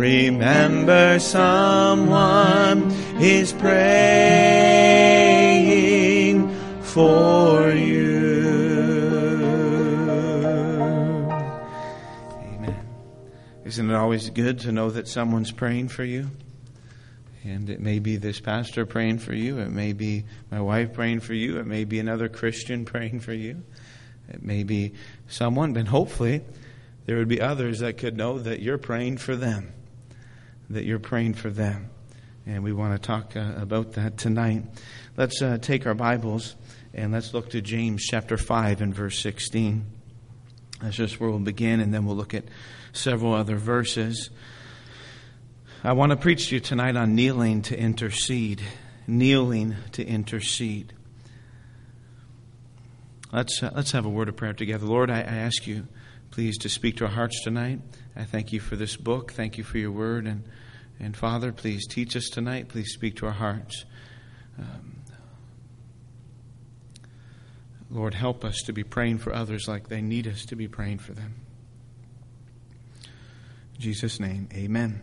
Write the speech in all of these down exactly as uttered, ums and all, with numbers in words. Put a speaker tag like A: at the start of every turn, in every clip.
A: remember someone is praying for you. Amen. Isn't it always good to know that someone's praying for you? And it may be this pastor praying for you. It may be my wife praying for you. It may be another Christian praying for you. It may be someone, but hopefully there would be others that could know that you're praying for them. That you're praying for them. And we want to talk uh, about that tonight. Let's uh, take our Bibles and let's look to James chapter five and verse sixteen. That's just where we'll begin, and then we'll look at several other verses. I want to preach to you tonight on kneeling to intercede. Kneeling to intercede. Let's uh, let's have a word of prayer together. Lord, I, I ask you, please, to speak to our hearts tonight. I thank you for this book. Thank you for your word. And, and Father, please teach us tonight. Please speak to our hearts. Um, Lord, help us to be praying for others like they need us to be praying for them. In Jesus' name, amen.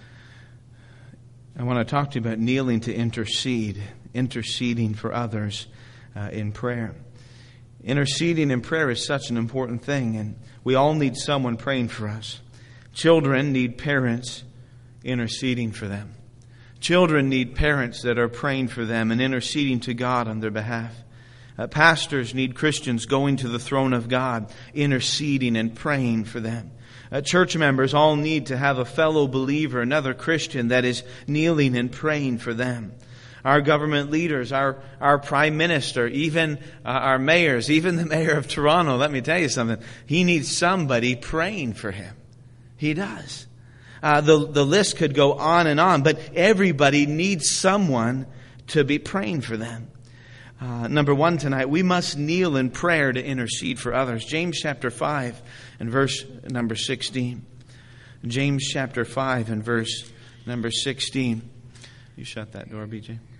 A: I want to talk to you about kneeling to intercede, interceding for others uh, in prayer. Interceding in prayer is such an important thing, and we all need someone praying for us. Children need parents interceding for them. Children need parents that are praying for them and interceding to God on their behalf. Uh, pastors need Christians going to the throne of God, interceding and praying for them. Uh, church members all need to have a fellow believer, another Christian that is kneeling and praying for them. Our government leaders, our, our prime minister, even uh, our mayors, even the mayor of Toronto, let me tell you something. He needs somebody praying for him. He does. Uh, the, the list could go on and on, but everybody needs someone to be praying for them. Uh, number one tonight, we must kneel in prayer to intercede for others. James chapter five and verse number sixteen. James chapter five and verse number sixteen. You shut that door, B J.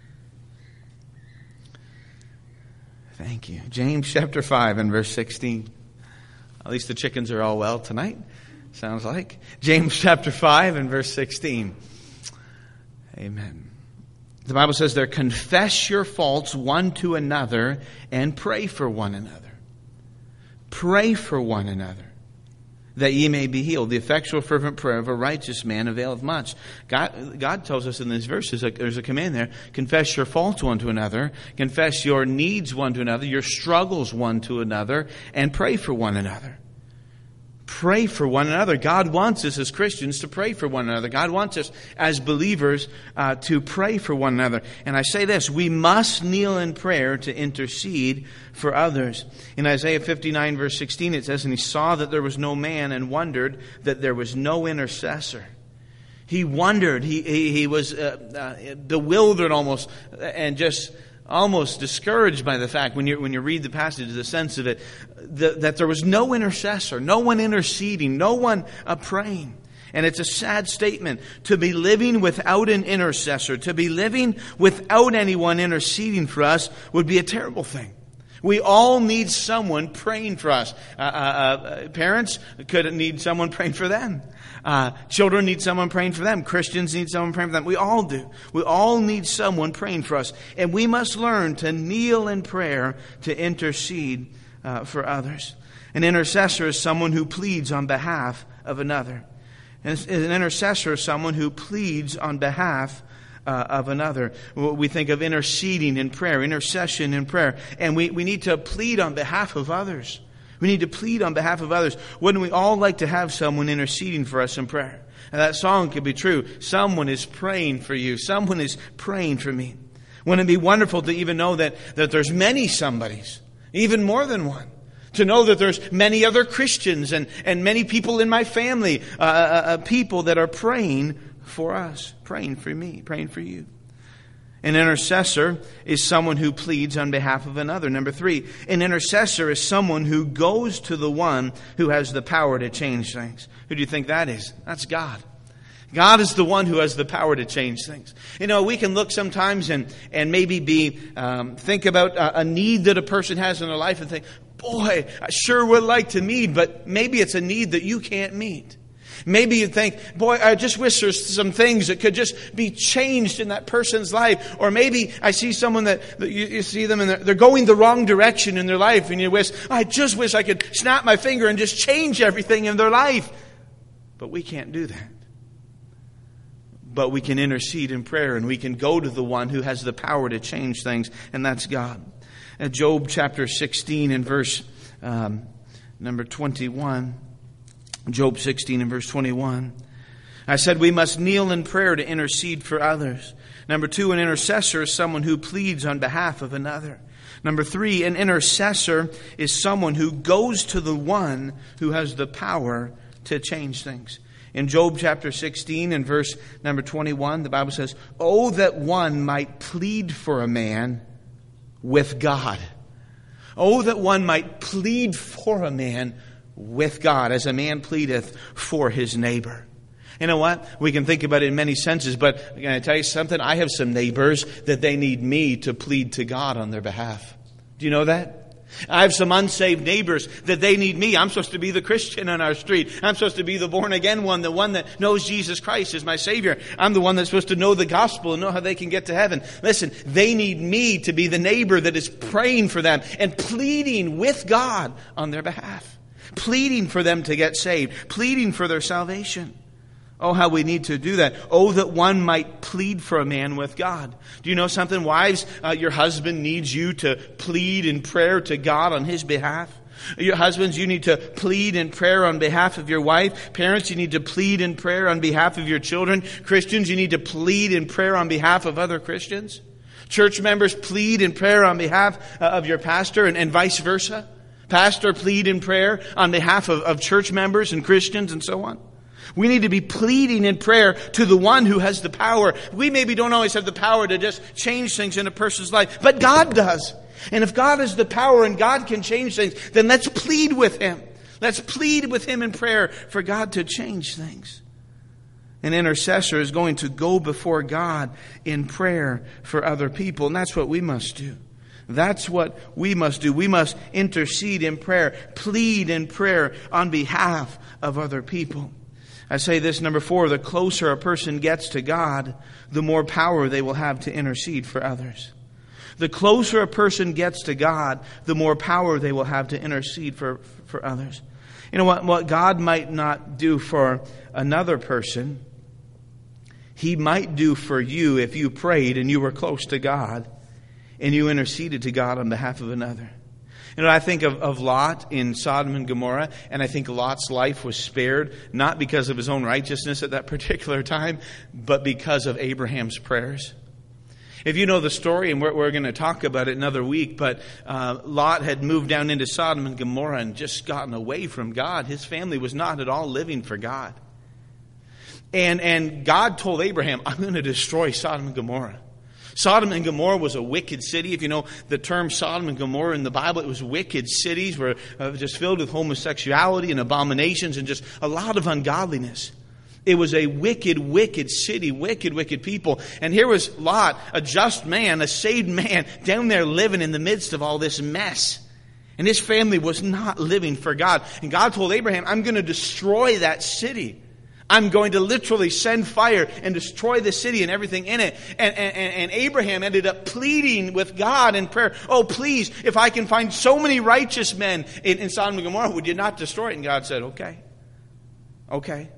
A: Thank you. James chapter five and verse sixteen. At least the chickens are all well tonight, sounds like. James chapter five and verse sixteen. Amen. The Bible says there, confess your faults one to another and pray for one another. Pray for one another, that ye may be healed. The effectual fervent prayer of a righteous man availeth much. God, God tells us in these verses, there's a command there, confess your faults one to another, confess your needs one to another, your struggles one to another, and pray for one another. Pray for one another. God wants us as Christians to pray for one another. God wants us as believers uh, to pray for one another. And I say this, we must kneel in prayer to intercede for others. In Isaiah fifty-nine verse sixteen it says, and he saw that there was no man and wondered that there was no intercessor. He wondered, he, he, he was uh, uh, bewildered almost and just almost discouraged by the fact, when you when you read the passage, the sense of it, that, that there was no intercessor, no one interceding, no one uh, praying. And it's a sad statement to be living without an intercessor, to be living without anyone interceding for us would be a terrible thing. We all need someone praying for us. Uh, uh, uh, parents could need someone praying for them. Uh, children need someone praying for them. Christians need someone praying for them. We all do. We all need someone praying for us. And we must learn to kneel in prayer to intercede uh, for others. An intercessor is someone who pleads on behalf of another. And an intercessor is someone who pleads on behalf Uh, of another. We think of interceding in prayer, intercession in prayer. And we, we need to plead on behalf of others. We need to plead on behalf of others. Wouldn't we all like to have someone interceding for us in prayer? And that song could be true. Someone is praying for you. Someone is praying for me. Wouldn't it be wonderful to even know that, that there's many somebodies, even more than one? To know that there's many other Christians and, and many people in my family, uh, uh, people that are praying for us, praying for me, praying for you. An intercessor is someone who pleads on behalf of another. Number three, an intercessor is someone who goes to the one who has the power to change things. Who do you think that is? That's God. God is the one who has the power to change things. You know, we can look sometimes and, and maybe be, um, think about a, a need that a person has in their life and think, boy, I sure would like to meet, but maybe it's a need that you can't meet. Maybe you think, boy, I just wish there's some things that could just be changed in that person's life. Or maybe I see someone that, that you, you see them and they're, they're going the wrong direction in their life. And you wish, I just wish I could snap my finger and just change everything in their life. But we can't do that. But we can intercede in prayer and we can go to the one who has the power to change things. And that's God. At Job chapter sixteen and verse um, number twenty-one. Job sixteen and verse twenty-one. I said we must kneel in prayer to intercede for others. Number two, an intercessor is someone who pleads on behalf of another. Number three, an intercessor is someone who goes to the one who has the power to change things. In Job chapter sixteen and verse number twenty-one, the Bible says, "Oh, that one might plead for a man with God." Oh, that one might plead for a man with God, as a man pleadeth for his neighbor. You know what? We can think about it in many senses, but can I tell you something? I have some neighbors that they need me to plead to God on their behalf. Do you know that? I have some unsaved neighbors that they need me. I'm supposed to be the Christian on our street. I'm supposed to be the born again one, the one that knows Jesus Christ as my Savior. I'm the one that's supposed to know the gospel and know how they can get to heaven. Listen, they need me to be the neighbor that is praying for them and pleading with God on their behalf. Pleading for them to get saved. Pleading for their salvation. Oh, how we need to do that. Oh, that one might plead for a man with God. Do you know something? Wives, uh, your husband needs you to plead in prayer to God on his behalf. Your husbands, you need to plead in prayer on behalf of your wife. Parents, you need to plead in prayer on behalf of your children. Christians, you need to plead in prayer on behalf of other Christians. Church members, plead in prayer on behalf uh, of your pastor and, and vice versa. Pastor, plead in prayer on behalf of, of church members and Christians and so on. We need to be pleading in prayer to the one who has the power. We maybe don't always have the power to just change things in a person's life, but God does. And if God has the power and God can change things, then let's plead with Him. Let's plead with Him in prayer for God to change things. An intercessor is going to go before God in prayer for other people, and that's what we must do. That's what we must do. We must intercede in prayer, plead in prayer on behalf of other people. I say this, number four, the closer a person gets to God, the more power they will have to intercede for others. The closer a person gets to God, the more power they will have to intercede for, for others. You know what? What God might not do for another person, He might do for you if you prayed and you were close to God and you interceded to God on behalf of another. You know, I think of, of Lot in Sodom and Gomorrah, and I think Lot's life was spared, not because of his own righteousness at that particular time, but because of Abraham's prayers. If you know the story, and we're, we're going to talk about it another week, but uh, Lot had moved down into Sodom and Gomorrah and just gotten away from God. His family was not at all living for God. And, and God told Abraham, I'm going to destroy Sodom and Gomorrah. Sodom and Gomorrah was a wicked city. If you know the term Sodom and Gomorrah in the Bible, it was wicked cities were uh, just filled with homosexuality and abominations and just a lot of ungodliness. It was a wicked, wicked city, wicked, wicked people. And here was Lot, a just man, a saved man, down there living in the midst of all this mess. And his family was not living for God. And God told Abraham, I'm going to destroy that city. I'm going to literally send fire and destroy the city and everything in it. And, and, and Abraham ended up pleading with God in prayer. Oh, please, if I can find so many righteous men in, in Sodom and Gomorrah, would you not destroy it? And God said, okay. Okay.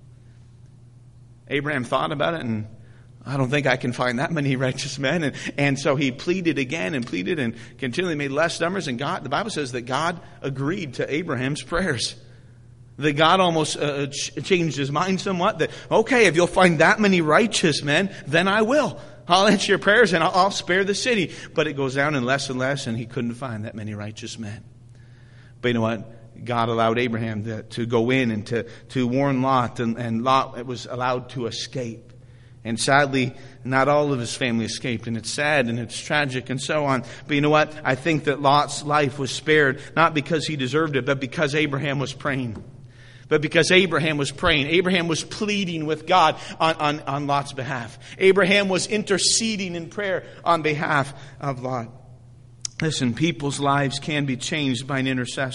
A: Abraham thought about it, and I don't think I can find that many righteous men. And, and so he pleaded again and pleaded and continually made less numbers. And God, the Bible says that God agreed to Abraham's prayers. That God almost uh, ch- changed his mind somewhat. That, okay, if you'll find that many righteous men, then I will. I'll answer your prayers and I'll, I'll spare the city. But it goes down and less and less, and he couldn't find that many righteous men. But you know what? God allowed Abraham to, to go in and to, to warn Lot, and, and Lot was allowed to escape. And sadly, not all of his family escaped. And it's sad and it's tragic and so on. But you know what? I think that Lot's life was spared, not because he deserved it, but because Abraham was praying. But because Abraham was praying, Abraham was pleading with God on, on, on Lot's behalf. Abraham was interceding in prayer on behalf of Lot. Listen, people's lives can be changed by an intercessor.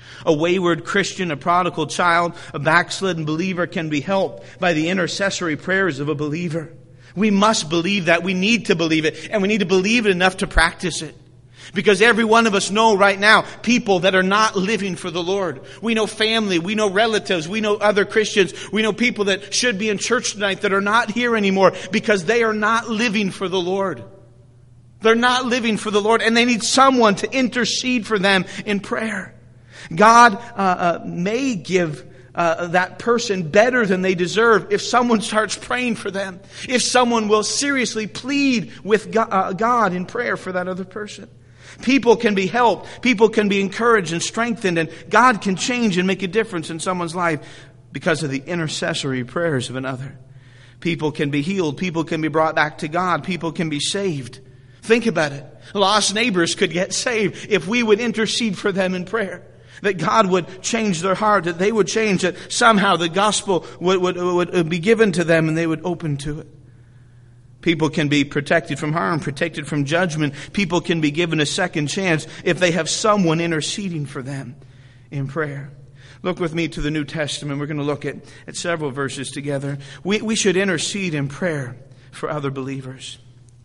A: A wayward Christian, a prodigal child, a backslidden believer can be helped by the intercessory prayers of a believer. We must believe that. We need to believe it. And we need to believe it enough to practice it. Because every one of us know right now people that are not living for the Lord. We know family, we know relatives, we know other Christians, we know people that should be in church tonight that are not here anymore because they are not living for the Lord. They're not living for the Lord, and they need someone to intercede for them in prayer. God uh, uh, may give uh, that person better than they deserve if someone starts praying for them. If someone will seriously plead with God, uh, God in prayer for that other person. People can be helped. People can be encouraged and strengthened, and God can change and make a difference in someone's life because of the intercessory prayers of another. People can be healed. People can be brought back to God. People can be saved. Think about it. Lost neighbors could get saved if we would intercede for them in prayer. That God would change their heart, that they would change, that somehow the gospel would, would, would be given to them and they would open to it. People can be protected from harm, protected from judgment. People can be given a second chance if they have someone interceding for them in prayer. Look with me to the New Testament. We're going to look at, at several verses together. We, we should intercede in prayer for other believers.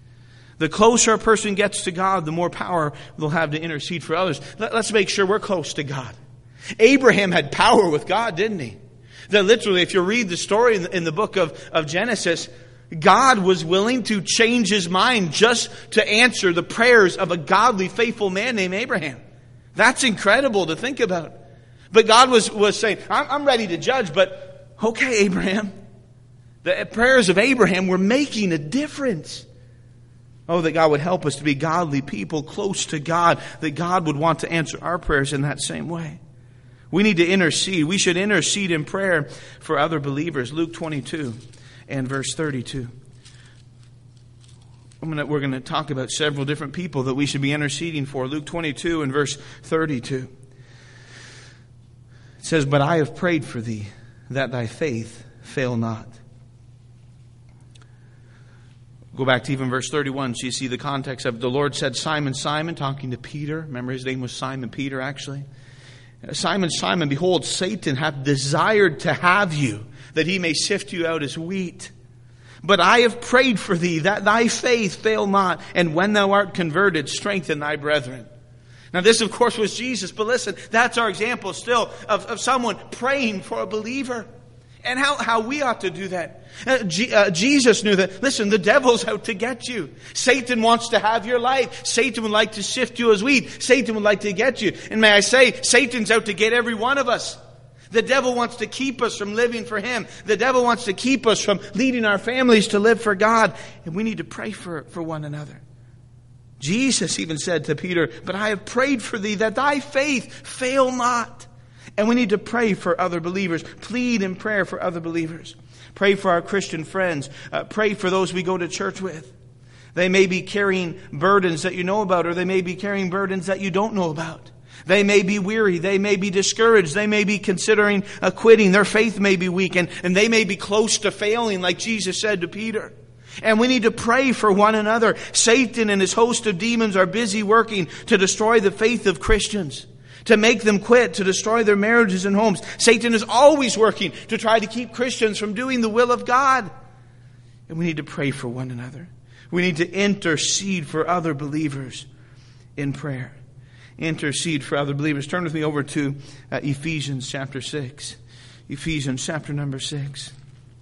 A: The closer a person gets to God, the more power they'll have to intercede for others. Let, let's make sure we're close to God. Abraham had power with God, didn't he? That literally, if you read the story in the, in the book of, of Genesis, God was willing to change his mind just to answer the prayers of a godly, faithful man named Abraham. That's incredible to think about. But God was, was saying, I'm, I'm ready to judge, but okay, Abraham. The prayers of Abraham were making a difference. Oh, that God would help us to be godly people close to God, that God would want to answer our prayers in that same way. We need to intercede. We should intercede in prayer for other believers. Luke twenty-two and verse thirty-two. I'm gonna, we're going to talk about several different people that we should be interceding for. Luke twenty-two and verse thirty-two. It says, "But I have prayed for thee, that thy faith fail not." Go back to even verse thirty-one, so you see the context of it. The Lord said, "Simon, Simon," talking to Peter. Remember, his name was Simon Peter, actually. "Simon, Simon, behold, Satan hath desired to have you, that he may sift you out as wheat. But I have prayed for thee, that thy faith fail not. And when thou art converted, strengthen thy brethren." Now this, of course, was Jesus. But listen, that's our example still of, of someone praying for a believer. And how, how we ought to do that. Uh, G, uh, Jesus knew that, listen, the devil's out to get you. Satan wants to have your life. Satan would like to sift you as wheat. Satan would like to get you. And may I say, Satan's out to get every one of us. The devil wants to keep us from living for him. The devil wants to keep us from leading our families to live for God. And we need to pray for, for one another. Jesus even said to Peter, "But I have prayed for thee, that thy faith fail not." And we need to pray for other believers. Plead in prayer for other believers. Pray for our Christian friends. Uh, pray for those we go to church with. They may be carrying burdens that you know about, or they may be carrying burdens that you don't know about. They may be weary. They may be discouraged. They may be considering uh, quitting. Their faith may be weak, and, and they may be close to failing, like Jesus said to Peter. And we need to pray for one another. Satan and his host of demons are busy working to destroy the faith of Christians, to make them quit, to destroy their marriages and homes. Satan is always working to try to keep Christians from doing the will of God. And we need to pray for one another. We need to intercede for other believers in prayer. Intercede for other believers. Turn with me over to uh, Ephesians chapter six. Ephesians chapter number six.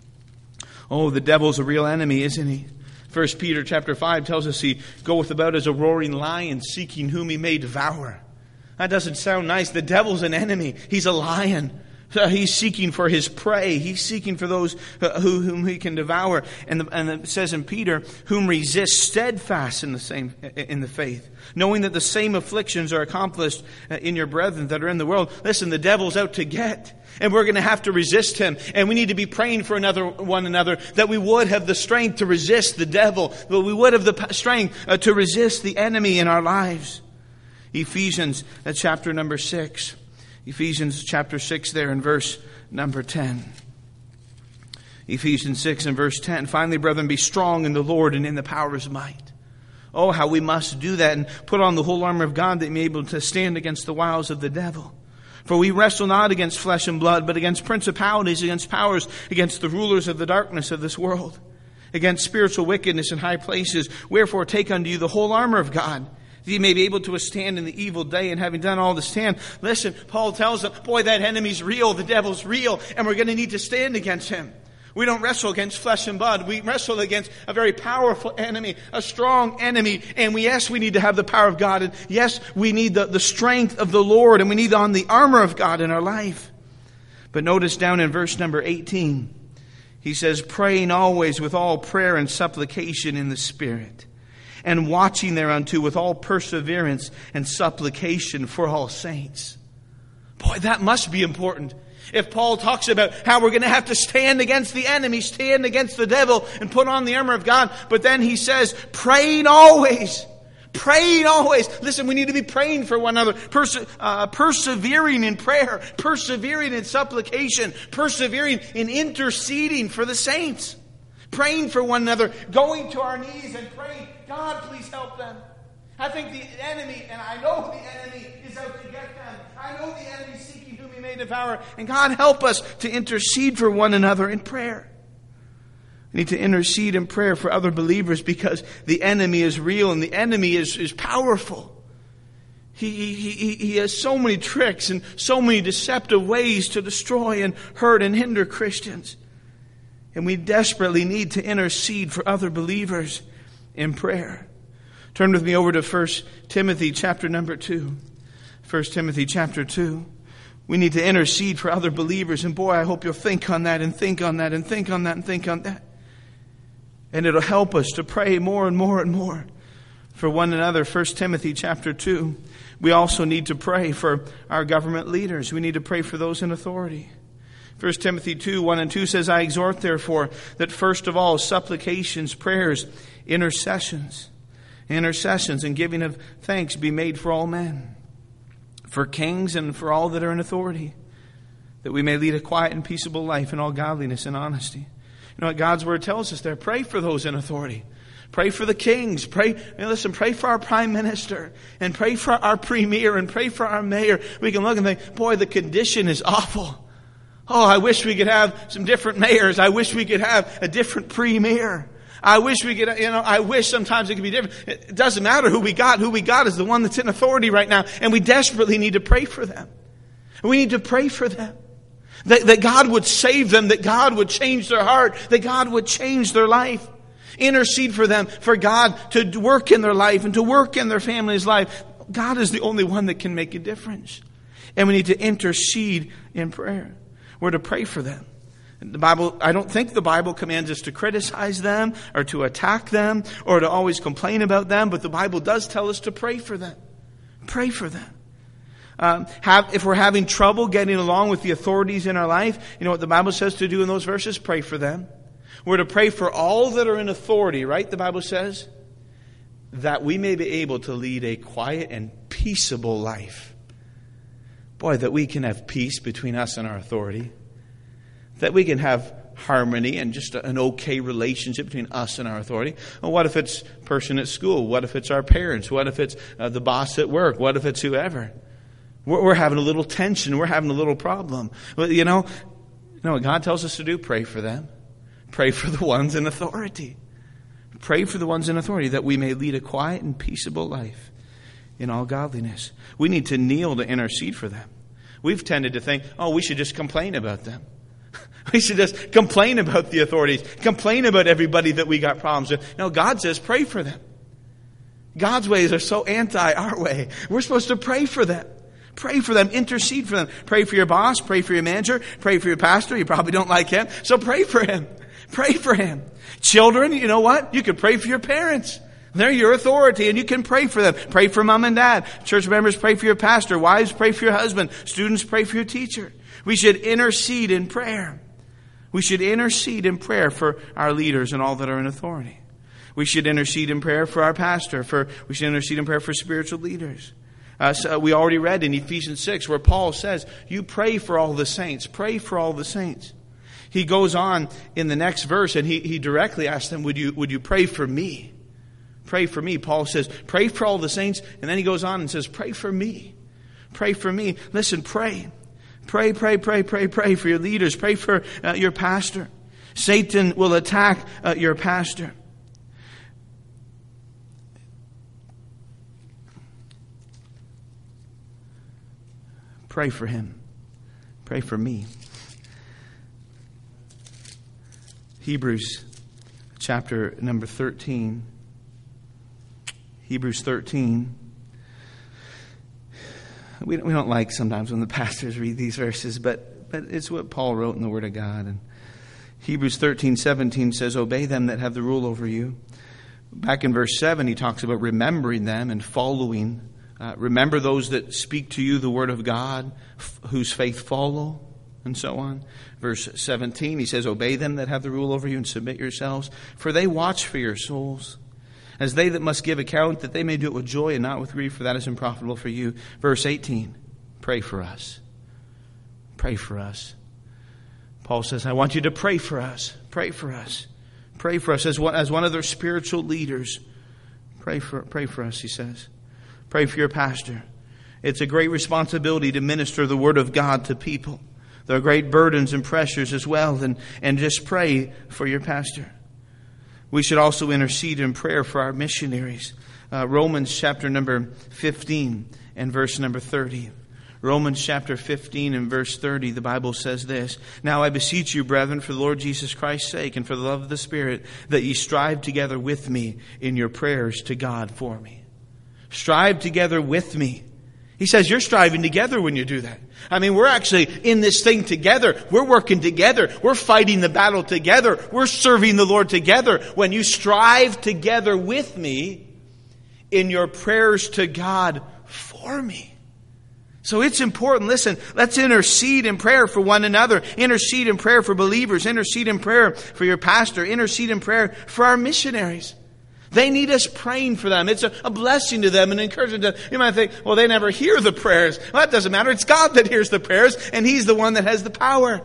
A: Oh, the devil's a real enemy, isn't he? First Peter chapter five tells us he goeth about as a roaring lion, seeking whom he may devour. That doesn't sound nice. The devil's an enemy. He's a lion. He's seeking for his prey. He's seeking for those who, whom he can devour. And, the, and it says in Peter, "Whom resist steadfast in the same in the faith, knowing that the same afflictions are accomplished in your brethren that are in the world." Listen, the devil's out to get. And we're going to have to resist him. And we need to be praying for another one another, that we would have the strength to resist the devil. That we would have the strength uh, to resist the enemy in our lives. Ephesians uh, chapter number six. Ephesians chapter six there in verse number ten. Ephesians six and verse ten. "Finally, brethren, be strong in the Lord and in the power of his might." Oh, how we must do that and put on the whole armor of God that may be able to stand against the wiles of the devil. For we wrestle not against flesh and blood, but against principalities, against powers, against the rulers of the darkness of this world, against spiritual wickedness in high places. Wherefore take unto you the whole armor of God, that ye may be able to withstand in the evil day, and having done all to stand. Listen, Paul tells them, boy, that enemy's real, the devil's real, and we're going to need to stand against him. We don't wrestle against flesh and blood. We wrestle against a very powerful enemy, a strong enemy. And we, yes, we need to have the power of God. And yes, we need the, the strength of the Lord. And we need on the armor of God in our life. But notice down in verse number eighteen, he says, praying always with all prayer and supplication in the Spirit, and watching thereunto with all perseverance and supplication for all saints. Boy, that must be important. If Paul talks about how we're going to have to stand against the enemy, stand against the devil, and put on the armor of God, but then he says, praying always. Praying always. Listen, we need to be praying for one another. Perse- uh, persevering in prayer. Persevering in supplication. Persevering in interceding for the saints. Praying for one another. Going to our knees and praying, God, please help them. I think the enemy, and I know the enemy is out to get them. I know the enemy is seeking whom he may devour. And God, help us to intercede for one another in prayer. We need to intercede in prayer for other believers because the enemy is real and the enemy is, is powerful. He, he, he, he has so many tricks and so many deceptive ways to destroy and hurt and hinder Christians. And we desperately need to intercede for other believers in prayer. Turn with me over to First Timothy chapter number two. First Timothy chapter two. We need to intercede for other believers. And boy, I hope you'll think on that and think on that and think on that and think on that. And it'll help us to pray more and more and more for one another. First Timothy chapter two. We also need to pray for our government leaders. We need to pray for those in authority. First Timothy two, one and two says, I exhort therefore that first of all supplications, prayers, intercessions, intercessions and giving of thanks be made for all men, for kings and for all that are in authority, that we may lead a quiet and peaceable life in all godliness and honesty. You know what God's word tells us there? Pray for those in authority. Pray for the kings. Pray, listen, pray for our prime minister and pray for our premier and pray for our mayor. We can look and think, boy, the condition is awful. Oh, I wish we could have some different mayors. I wish we could have a different premier. I wish we could, you know, I wish sometimes it could be different. It doesn't matter who we got. Who we got is the one that's in authority right now. And we desperately need to pray for them. We need to pray for them. That, that God would save them. That God would change their heart. That God would change their life. Intercede for them. For God to work in their life and to work in their family's life. God is the only one that can make a difference. And we need to intercede in prayer. We're to pray for them. The Bible, I don't think the Bible commands us to criticize them or to attack them or to always complain about them, but the Bible does tell us to pray for them. Pray for them. Um, have, if we're having trouble getting along with the authorities in our life, you know what the Bible says to do in those verses? Pray for them. We're to pray for all that are in authority, right? The Bible says that we may be able to lead a quiet and peaceable life. Boy, that we can have peace between us and our authority. That we can have harmony and just an okay relationship between us and our authority. Well, what if it's a person at school? What if it's our parents? What if it's uh, the boss at work? What if it's whoever? We're, we're having a little tension. We're having a little problem. Well, you know, you know what God tells us to do? Pray for them. Pray for the ones in authority. Pray for the ones in authority that we may lead a quiet and peaceable life in all godliness. We need to kneel to intercede for them. We've tended to think, oh, we should just complain about them. We should just complain about the authorities. Complain about everybody that we got problems with. No, God says pray for them. God's ways are so anti our way. We're supposed to pray for them. Pray for them. Intercede for them. Pray for your boss. Pray for your manager. Pray for your pastor. You probably don't like him. So pray for him. Pray for him. Children, you know what? You can pray for your parents. They're your authority and you can pray for them. Pray for mom and dad. Church members, pray for your pastor. Wives, pray for your husband. Students, pray for your teacher. We should intercede in prayer. We should intercede in prayer for our leaders and all that are in authority. We should intercede in prayer for our pastor. For we should intercede in prayer for spiritual leaders. Uh, so we already read in Ephesians six where Paul says, you pray for all the saints. Pray for all the saints. He goes on in the next verse and he, he directly asks them, would you, would you pray for me? Pray for me. Paul says, pray for all the saints. And then he goes on and says, pray for me. Pray for me. Listen, pray. Pray, pray, pray, pray, pray for your leaders. Pray for uh, your pastor. Satan will attack uh, your pastor. Pray for him. Pray for me. Hebrews chapter number thirteen. Hebrews thirteen. We don't, we don't like sometimes when the pastors read these verses, but, but it's what Paul wrote in the Word of God. And Hebrews thirteen seventeen says, obey them that have the rule over you. Back in verse seven, he talks about remembering them and following. Uh, remember those that speak to you the word of God, f- whose faith follow, and so on. Verse seventeen, he says, obey them that have the rule over you and submit yourselves, for they watch for your souls, as they that must give account, that they may do it with joy and not with grief, for that is unprofitable for you. Verse eighteen, pray for us. Pray for us. Paul says, I want you to pray for us. Pray for us. Pray for us as one, as one of their spiritual leaders. Pray for, pray for us, he says. Pray for your pastor. It's a great responsibility to minister the word of God to people. There are great burdens and pressures as well. And, and just pray for your pastor. We should also intercede in prayer for our missionaries. Uh, Romans chapter number fifteen and verse number thirty. Romans chapter fifteen and verse thirty, the Bible says this. Now I beseech you, brethren, for the Lord Jesus Christ's sake and for the love of the Spirit, that ye strive together with me in your prayers to God for me. Strive together with me. He says you're striving together when you do that. I mean, we're actually in this thing together. We're working together. We're fighting the battle together. We're serving the Lord together. When you strive together with me in your prayers to God for me. So it's important. Listen, let's intercede in prayer for one another. Intercede in prayer for believers. Intercede in prayer for your pastor. Intercede in prayer for our missionaries. They need us praying for them. It's a, a blessing to them and encouragement to them. You might think, well, they never hear the prayers. Well, that doesn't matter. It's God that hears the prayers, and He's the one that has the power.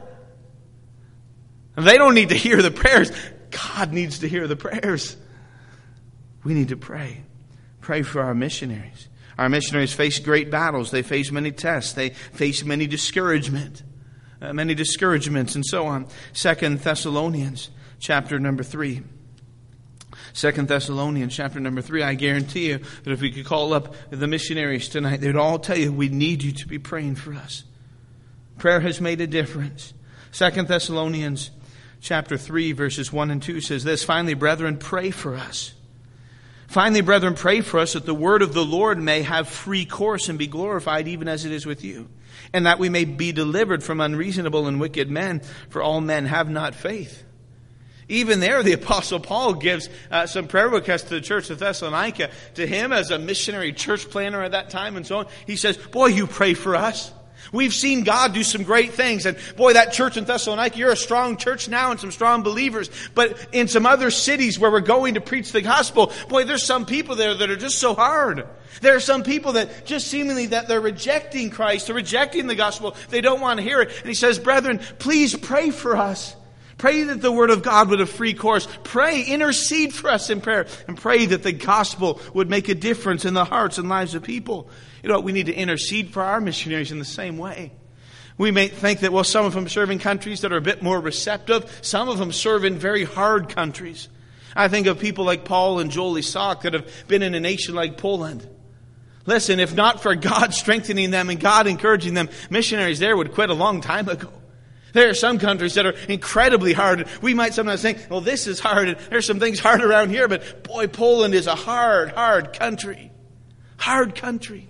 A: And they don't need to hear the prayers. God needs to hear the prayers. We need to pray. Pray for our missionaries. Our missionaries face great battles. They face many tests. They face many discouragement, uh, many discouragements, and so on. Second Thessalonians chapter number three. Second Thessalonians chapter number three, I guarantee you that if we could call up the missionaries tonight, they'd all tell you we need you to be praying for us. Prayer has made a difference. Second Thessalonians chapter three, verses one and two says this, finally, brethren, pray for us. Finally, brethren, pray for us that the word of the Lord may have free course and be glorified even as it is with you, and that we may be delivered from unreasonable and wicked men, for all men have not faith. Even there, the Apostle Paul gives uh, some prayer requests to the church of Thessalonica. To him, as a missionary church planner at that time and so on, he says, boy, you pray for us. We've seen God do some great things. And boy, that church in Thessalonica, you're a strong church now and some strong believers. But in some other cities where we're going to preach the gospel, boy, there's some people there that are just so hard. There are some people that just seemingly that they're rejecting Christ, they're rejecting the gospel. They don't want to hear it. And he says, brethren, please pray for us. Pray that the word of God would have free course. Pray, intercede for us in prayer. And pray that the gospel would make a difference in the hearts and lives of people. You know, we need to intercede for our missionaries in the same way. We may think that, well, some of them serve in countries that are a bit more receptive. Some of them serve in very hard countries. I think of people like Paul and Joel Isak that have been in a nation like Poland. Listen, if not for God strengthening them and God encouraging them, missionaries there would quit a long time ago. There are some countries that are incredibly hard. We might sometimes think, well, this is hard. There's some things hard around here. But boy, Poland is a hard, hard country. Hard country.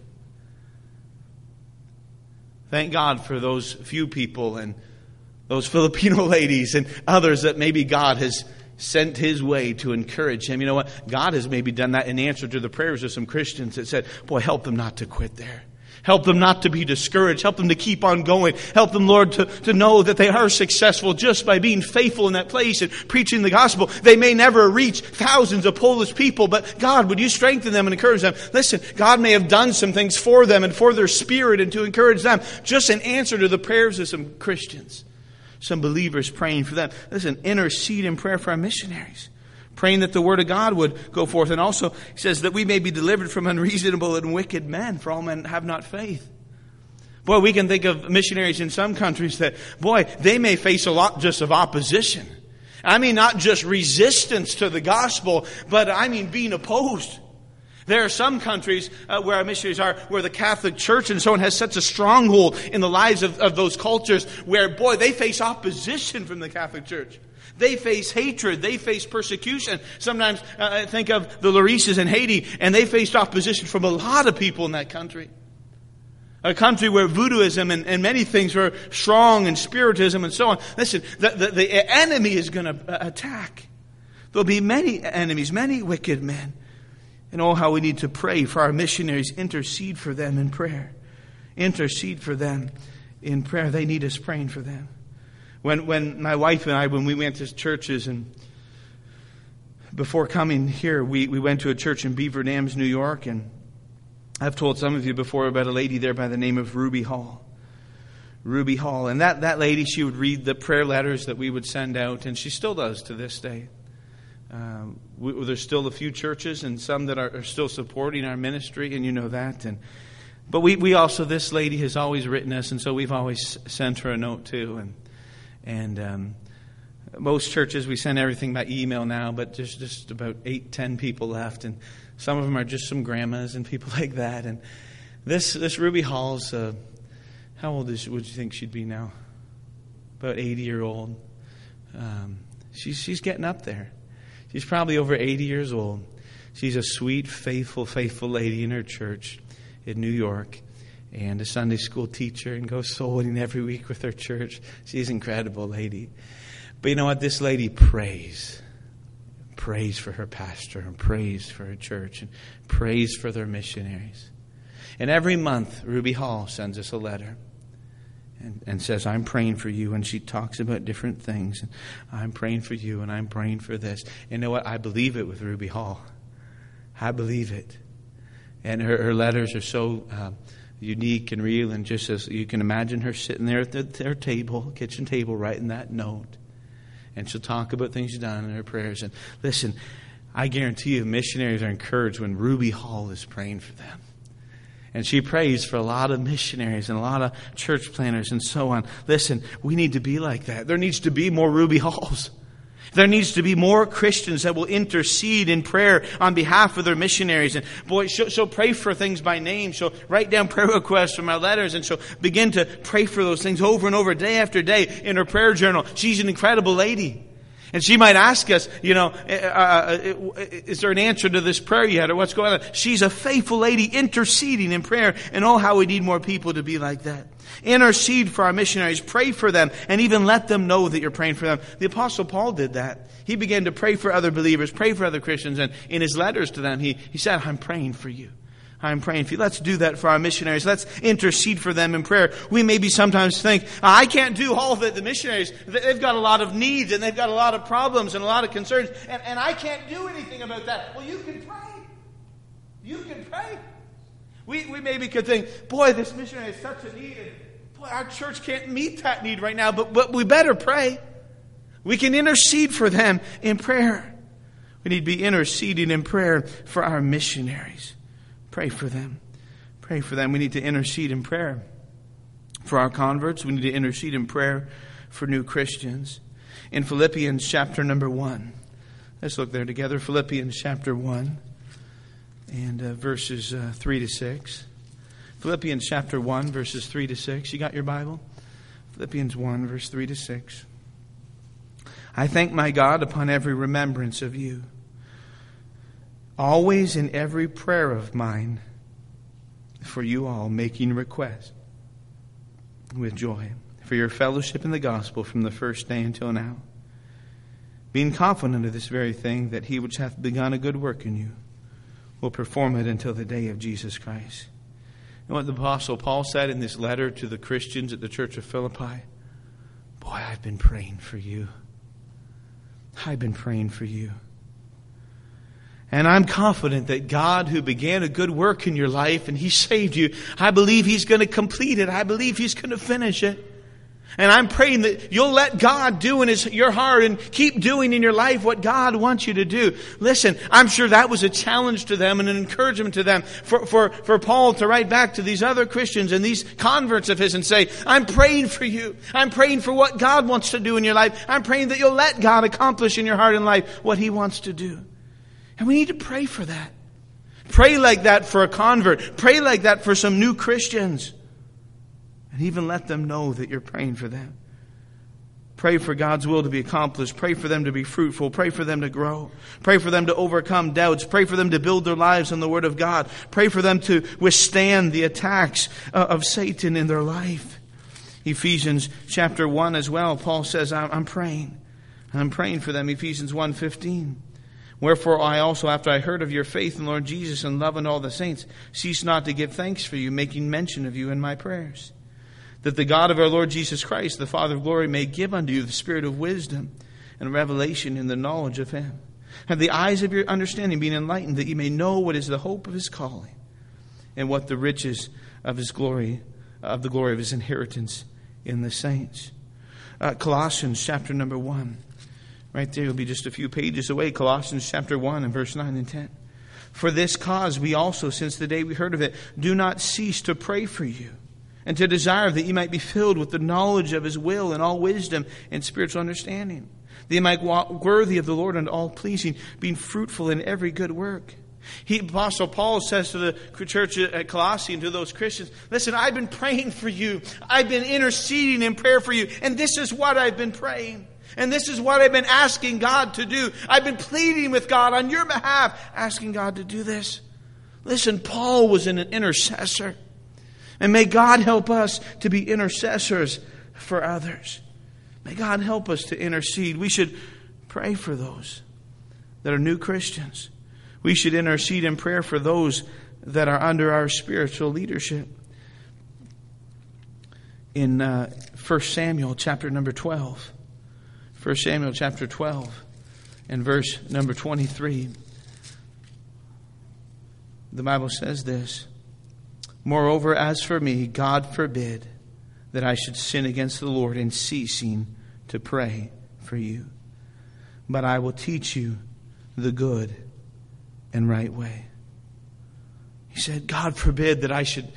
A: Thank God for those few people and those Filipino ladies and others that maybe God has sent His way to encourage him. You know what? God has maybe done that in answer to the prayers of some Christians that said, boy, help them not to quit there. Help them not to be discouraged. Help them to keep on going. Help them, Lord, to, to know that they are successful just by being faithful in that place and preaching the gospel. They may never reach thousands of Polish people, but God, would you strengthen them and encourage them? Listen, God may have done some things for them and for their spirit and to encourage them, just in answer to the prayers of some Christians, some believers praying for them. Listen, intercede in prayer for our missionaries. Praying that the word of God would go forth. And also, he says that we may be delivered from unreasonable and wicked men, for all men have not faith. Boy, we can think of missionaries in some countries that, boy, they may face a lot just of opposition. I mean, not just resistance to the gospel, but I mean being opposed. There are some countries uh, where our missionaries are, where the Catholic Church and so on has such a stronghold in the lives of, of those cultures where, boy, they face opposition from the Catholic Church. They face hatred. They face persecution. Sometimes uh, I think of the Laurices in Haiti, and they faced opposition from a lot of people in that country. A country where voodooism and, and many things were strong, and spiritism and so on. Listen, the, the, the enemy is going to attack. There'll be many enemies, many wicked men. And oh, how we need to pray for our missionaries. Intercede for them in prayer. Intercede for them in prayer. They need us praying for them. When when my wife and I, when we went to churches, and before coming here, we, we went to a church in Beaver Dams, New York, and I've told some of you before about a lady there by the name of Ruby Hall. Ruby Hall. And that, that lady, she would read the prayer letters that we would send out, and she still does to this day. Uh, we, there's still a few churches and some that are, are still supporting our ministry, and you know that. And But we, we also, this lady has always written us, and so we've always sent her a note too. And and um, most churches, we send everything by email now, but there's just about eight, ten people left, and some of them are just some grandmas and people like that. And this this Ruby Hall's, uh, how old is she, would you think she'd be now? About eighty year old. Um, she's she's getting up there. She's probably over eighty years old. She's a sweet, faithful, faithful lady in her church in New York, and a Sunday school teacher, and goes soul winning every week with her church. She's an incredible lady. But you know what? This lady prays. Prays for her pastor, and prays for her church, and prays for their missionaries. And every month, Ruby Hall sends us a letter and, and says, I'm praying for you. And she talks about different things. And I'm praying for you, and I'm praying for this. And you know what? I believe it with Ruby Hall. I believe it. And her, her letters are so uh, unique and real, and just as you can imagine her sitting there at the, their table, kitchen table, writing that note. And she'll talk about things she's done in her prayers. And listen, I guarantee you missionaries are encouraged when Ruby Hall is praying for them. And she prays for a lot of missionaries and a lot of church planners and so on. Listen, we need to be like that. There needs to be more Ruby Halls. There needs to be more Christians that will intercede in prayer on behalf of their missionaries. And boy, she'll, she'll pray for things by name. She'll write down prayer requests from our letters, and she'll begin to pray for those things over and over, day after day, in her prayer journal. She's an incredible lady. And she might ask us, you know, uh, is there an answer to this prayer yet, or what's going on? She's a faithful lady interceding in prayer. And oh, how we need more people to be like that. Intercede for our missionaries. Pray for them, and even let them know that you're praying for them. The Apostle Paul did that. He began to pray for other believers, pray for other Christians. And in his letters to them, he, he said, I'm praying for you. I'm praying for you. Let's do that for our missionaries. Let's intercede for them in prayer. We maybe sometimes think, I can't do all of it. The missionaries, they've got a lot of needs, and they've got a lot of problems and a lot of concerns, and, and I can't do anything about that. Well, you can pray. You can pray. We, we maybe could think, boy, this missionary is such a need, and boy, our church can't meet that need right now, but, but we better pray. We can intercede for them in prayer. We need to be interceding in prayer for our missionaries. Pray for them. Pray for them. We need to intercede in prayer for our converts. We need to intercede in prayer for new Christians. In Philippians chapter number one. Let's look there together. Philippians chapter one and uh, verses uh, three to six. Philippians chapter one, verses three to six. You got your Bible? Philippians one, verse three to six. I thank my God upon every remembrance of you, always in every prayer of mine, for you all, making request with joy for your fellowship in the gospel from the first day until now, being confident of this very thing, that he which hath begun a good work in you will perform it until the day of Jesus Christ. You know what the Apostle Paul said in this letter to the Christians at the church of Philippi? Boy, I've been praying for you. I've been praying for you. And I'm confident that God, who began a good work in your life and He saved you, I believe He's going to complete it. I believe He's going to finish it. And I'm praying that you'll let God do in his, your heart and keep doing in your life what God wants you to do. Listen, I'm sure that was a challenge to them and an encouragement to them for, for, for Paul to write back to these other Christians and these converts of his and say, I'm praying for you. I'm praying for what God wants to do in your life. I'm praying that you'll let God accomplish in your heart and life what he wants to do. And we need to pray for that. Pray like that for a convert. Pray like that for some new Christians. And even let them know that you're praying for them. Pray for God's will to be accomplished. Pray for them to be fruitful. Pray for them to grow. Pray for them to overcome doubts. Pray for them to build their lives on the Word of God. Pray for them to withstand the attacks of Satan in their life. Ephesians chapter one as well, Paul says, I'm praying. I'm praying for them. Ephesians one fifteen. Wherefore I also, after I heard of your faith in Lord Jesus and love in all the saints, cease not to give thanks for you, making mention of you in my prayers. That the God of our Lord Jesus Christ, the Father of glory, may give unto you the spirit of wisdom and revelation in the knowledge of him. Have the eyes of your understanding being enlightened, that you may know what is the hope of his calling, and what the riches of his glory, of the glory of his inheritance in the saints. Uh, Colossians chapter number one. Right there, you'll be just a few pages away. Colossians chapter one and verse nine and ten. For this cause we also, since the day we heard of it, do not cease to pray for you, and to desire that you might be filled with the knowledge of his will and all wisdom and spiritual understanding, that you might walk worthy of the Lord and all pleasing, being fruitful in every good work. He, Apostle Paul says to the church at Colossae and to those Christians, listen, I've been praying for you. I've been interceding in prayer for you. And this is what I've been praying. And this is what I've been asking God to do. I've been pleading with God on your behalf, asking God to do this. Listen, Paul was an intercessor. And may God help us to be intercessors for others. May God help us to intercede. We should pray for those that are new Christians. We should intercede in prayer for those that are under our spiritual leadership. In uh, First Samuel chapter number twelve. First Samuel chapter twelve and verse number twenty-three. The Bible says this. Moreover, as for me, God forbid that I should sin against the Lord in ceasing to pray for you. But I will teach you the good and right way. He said, God forbid that I should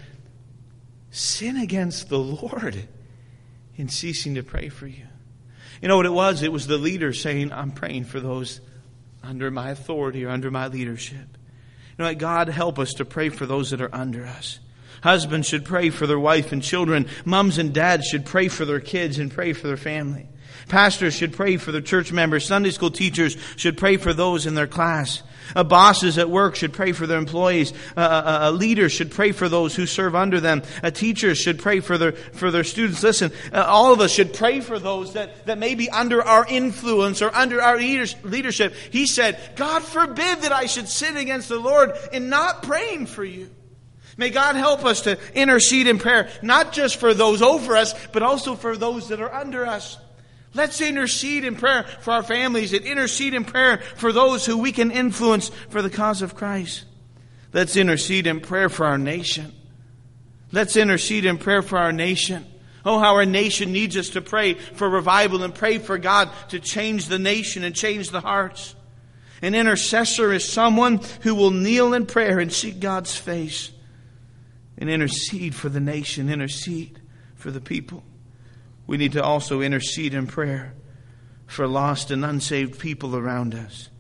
A: sin against the Lord in ceasing to pray for you. You know what it was? It was the leader saying, I'm praying for those under my authority or under my leadership. You know what? God help us to pray for those that are under us. Husbands should pray for their wife and children. Moms and dads should pray for their kids and pray for their family. Pastors should pray for their church members. Sunday school teachers should pray for those in their class. Uh, bosses at work should pray for their employees. Uh, uh, uh, leaders should pray for those who serve under them. Uh, teachers should pray for their for their students. Listen, uh, all of us should pray for those that, that may be under our influence or under our leadership. He said, God forbid that I should sin against the Lord in not praying for you. May God help us to intercede in prayer, not just for those over us, but also for those that are under us. Let's intercede in prayer for our families and intercede in prayer for those who we can influence for the cause of Christ. Let's intercede in prayer for our nation. Let's intercede in prayer for our nation. Oh, how our nation needs us to pray for revival and pray for God to change the nation and change the hearts. An intercessor is someone who will kneel in prayer and seek God's face and intercede for the nation, intercede for the people. We need to also intercede in prayer for lost and unsaved people around us.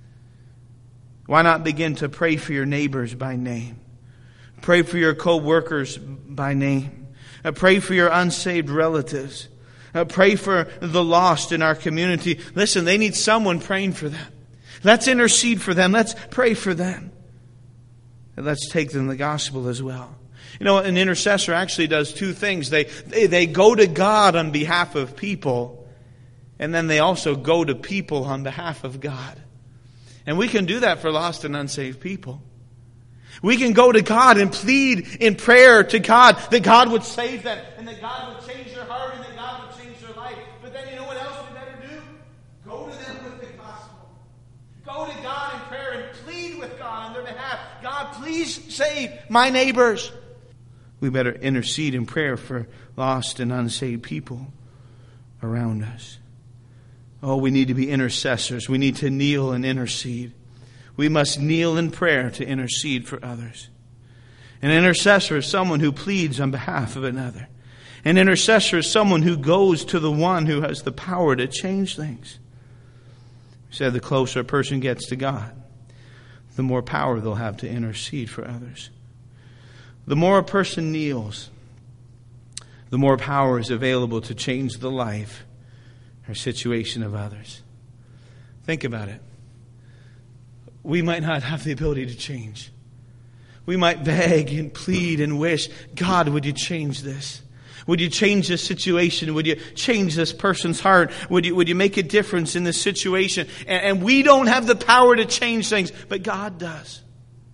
A: Why not begin to pray for your neighbors by name? Pray for your co-workers by name. Uh, pray for your unsaved relatives. Uh, pray for the lost in our community. Listen, they need someone praying for them. Let's intercede for them. Let's pray for them. And let's take them the gospel as well. You know, an intercessor actually does two things. They, they they go to God on behalf of people, and then they also go to people on behalf of God. And we can do that for lost and unsaved people. We can go to God and plead in prayer to God that God would save them, and that God would change their heart, and that God would change their life. But then you know what else we better do? Go to them with the gospel. Go to God in prayer and plead with God on their behalf. God, please save my neighbors. We better intercede in prayer for lost and unsaved people around us. Oh, we need to be intercessors. We need to kneel and intercede. We must kneel in prayer to intercede for others. An intercessor is someone who pleads on behalf of another. An intercessor is someone who goes to the one who has the power to change things. We said the closer a person gets to God, the more power they'll have to intercede for others. The more a person kneels, the more power is available to change the life or situation of others. Think about it. We might not have the ability to change. We might beg and plead and wish, God, would you change this? Would you change this situation? Would you change this person's heart? Would you, would you make a difference in this situation? And, and we don't have the power to change things, but God does.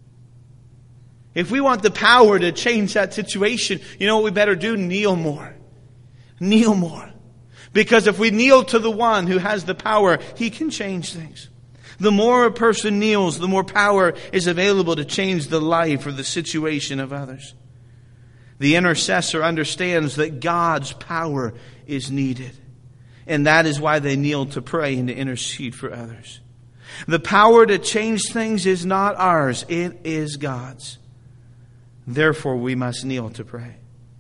A: If we want the power to change that situation, you know what we better do? Kneel more. Kneel more. Because if we kneel to the one who has the power, He can change things. The more a person kneels, the more power is available to change the life or the situation of others. The intercessor understands that God's power is needed. And that is why they kneel to pray and to intercede for others. The power to change things is not ours. It is God's. Therefore, we must kneel to pray.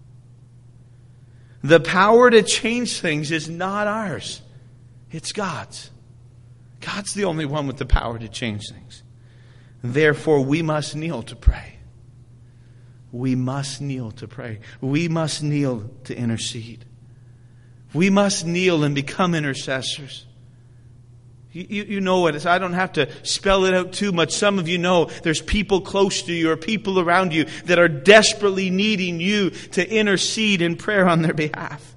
A: The power to change things is not ours. It's God's. God's the only one with the power to change things. Therefore, we must kneel to pray. We must kneel to pray. We must kneel to intercede. We must kneel and become intercessors. You, you, you know it. I don't have to spell it out too much. Some of you know there's people close to you or people around you that are desperately needing you to intercede in prayer on their behalf.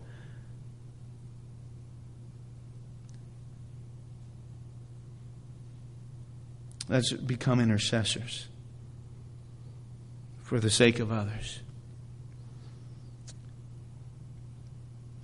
A: Let's become intercessors for the sake of others.